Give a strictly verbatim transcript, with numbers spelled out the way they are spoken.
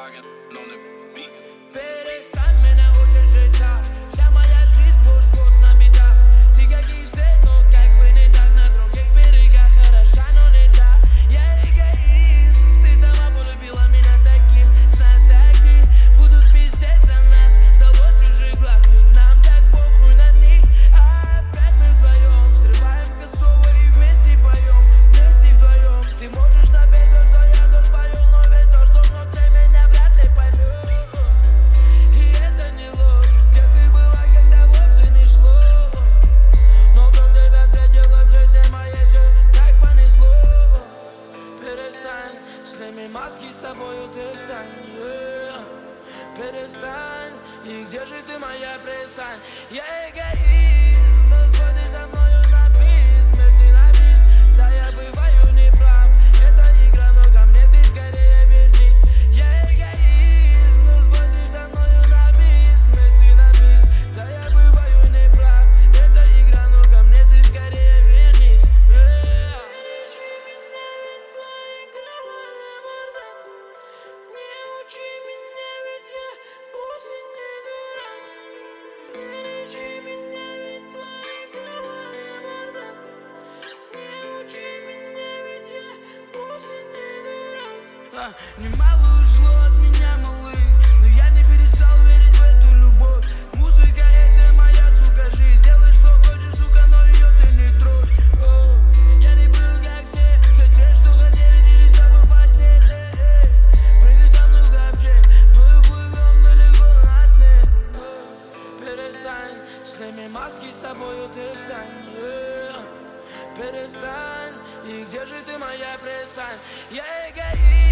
Volkswagen on the beat. Перестань меня учить жить так. Вся моя жизнь сплошь вот на бедах. Ты как и все, но как бы не так. На других берегах хороша, но не так. Я эгоист, ты сама полюбила меня таким. Знаю, такие будут пиздеть за нас. Дало чужих глаз, ведь нам так похуй на них. А опять мы вдвоем срываем косово и вместе поем. Вместе вдвоем. Ты можешь напеть то, что я тут пою, но ведь то, что внутри меня вряд ли поймет. И это не ложь, где ты была, когда вовсе не шло. Но вдруг тебя встретила в жизни моей, все так понесло. Перестань, сними маски, с тобою ты стань. yeah. Перестань, и где же ты, моя пристань? Я эгоист, но сходи со мною на бис, вместе на бис. Да, я бываю неправ, это игра, но ко мне ты скорее вернись. Я эгоист, но сходи со мною на бис, вместе на бис. Да, я бываю неправ, это игра, но ко мне ты скорее вернись. yeah. Не учи меня, ведь твои головы бардак. Не учи меня, ведь я вовсе не дурак. Не учи меня, ведь твои головы бардак. Не учи меня, ведь я вовсе не дурак. А, немало ушло от меня, малых, но я не перестал верить в эту любовь. Музыка — это моя, сука, жизнь. Делай, что хочешь, сука, но ее ты не трожь. О, я не был как все, все те, что хотели, делись с тобой в постель. Эй, эй. Прыгай со мной в ковчег, мы уплывем далеко на сне. О, перестань, сними маски, с тобою ты стань. yeah. Перестань, и где же ты, моя пристань? Я эгоист.